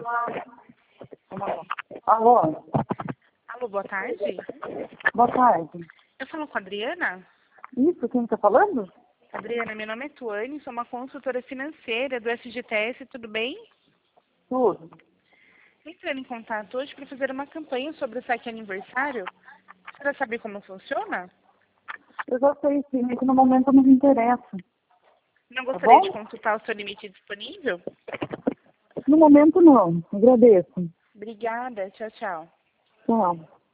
Alô? Alô, boa tarde. Boa tarde. Eu falo com a Adriana. Isso, quem está falando? Adriana, meu nome é Tuane, sou uma consultora financeira do FGTS, tudo bem? Tudo. Entrando em contato hoje para fazer uma campanha sobre o saque aniversário. Você quer saber como funciona? Eu já sei sim, mas no momento não me interessa. Não Tá gostaria bom? de consultar o seu limite disponível? No momento não. Agradeço. Obrigada, tchau, tchau. Tchau.